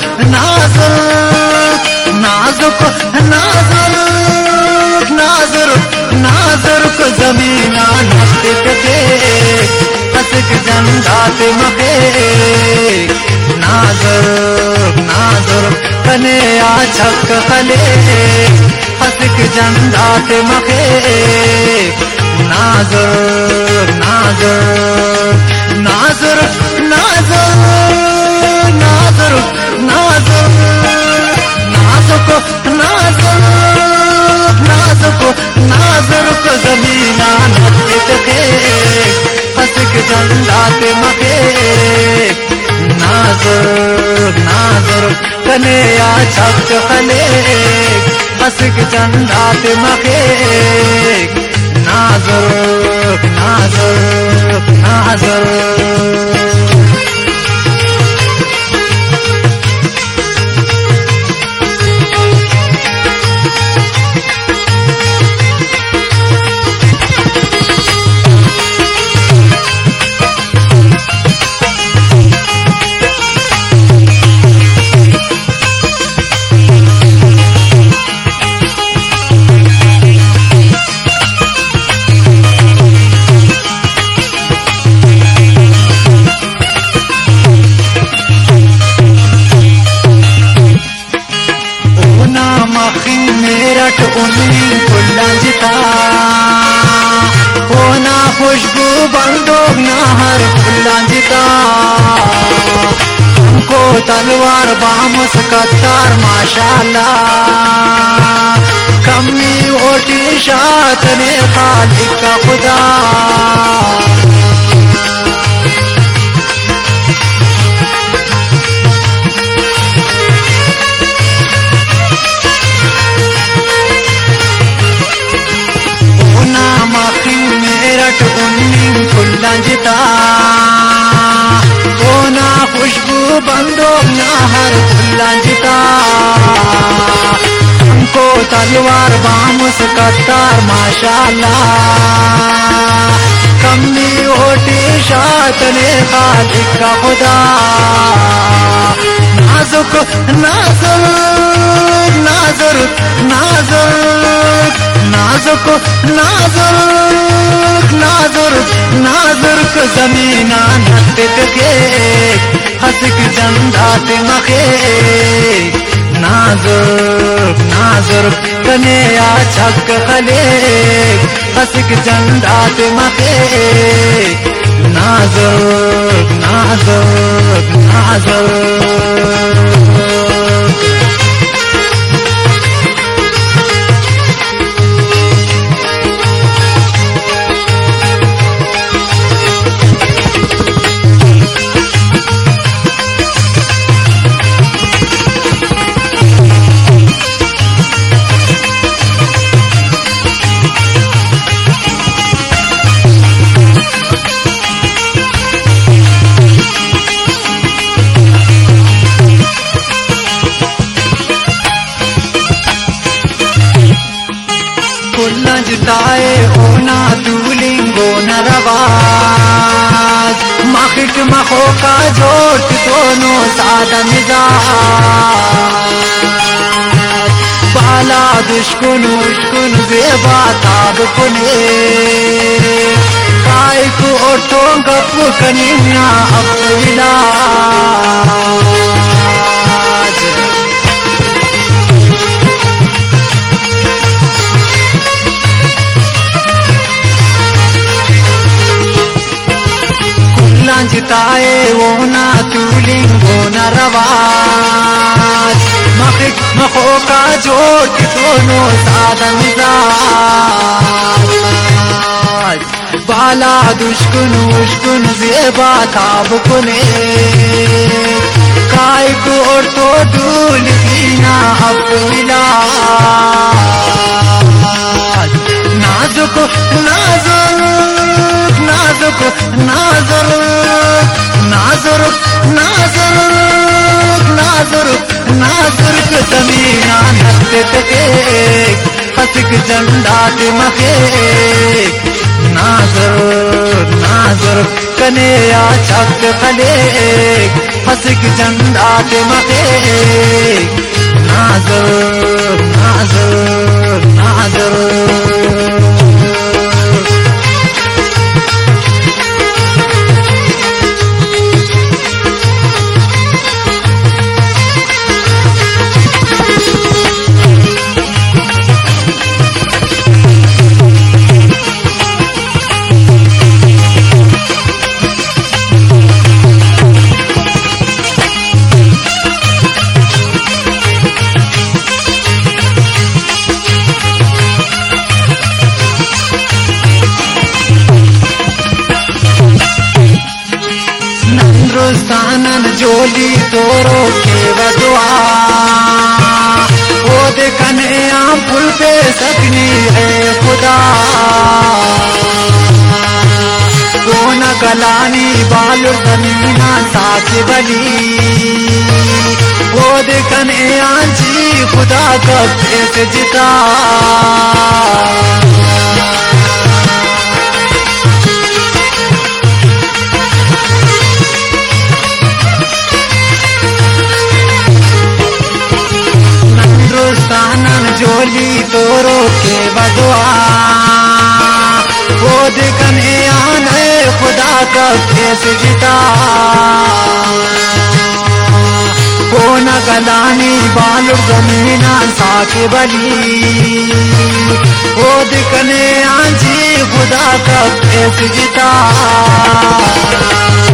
नाजुक नाजुक नाजुक नाजुक नाजुक जमीना नस्तित के हसक जंदात मखे नाजुक नाजुक कने आ छक खले हसक जंदात मखे नाजुक नाजुक नाजुक नाजुक नाजुक नाजुक नाजुक नाजुक नाजुक नाजुक जमीना नस्तित के हसक जंदात मखे नाजुक नाजुक कने आ छक खले हसक जंदात मखे नाजुक नाजुक नाजुक मेरठ उन्हीं फुल्लांजिता होना खुशबू बंदूक नहर फुल्लांजिता हमको तलवार बामस कत्तार माशाल्लाह कमी ओटी शात ने खालिक का खुदा मेरठ उन्हीं फुल्लांजिता होना खुशबू बंदूक नहर फुल्लांजिता हमको तलवार बामुस कत्तार माशाल्लाह कमी ओटी शात ने खालिक का खुदा नाजुक नाजुक नाजुक नाजुक नाजुक नाजुक नाजुक नाजुक जमीना नस्तित के हसक जंदात मखे नाजुक नाजुक कने आ छक खले हसक जंदात मखे नाजुक नाजुक नाजुक जिताए होना दूलिंगो नरवाज मखिट मखो का जोट दोनों सादा मिजाज बाला दुश्कुन उश्कुन जेबा ताब कुने काय को ओटो गप कनिया अबविला जिताए वो ना तूलिंगो न रवाज मखिक मखो का जोट दोनों सादा मिजाज बाला दुश्कुन उश्कुन जेबा ताब कुने काय को तो डूल दीना अबविला नाजुक नाजुक नाजुक नाजुक नाजुक नाजुक नाजुक नाजुक जमीना नस्तित के हसक जंदात मखे नाजुक नाजुक कने या चक खले फसक जंदात मके नाजर नाजर नाजर नंद्रुस्तानन जोली तोरो के बदुआ वो देखने आम फुल पे सकनी है खुदा कौन गलानी बालू जमीना साथ बली वो देखने आंची खुदा कब से जिता जोली तोरो के बदुआ वो देखने आने खुदा का फेस जिता कौन गलानी बालू जमीना साके बली वो देखने आंजी खुदा का फेस जिता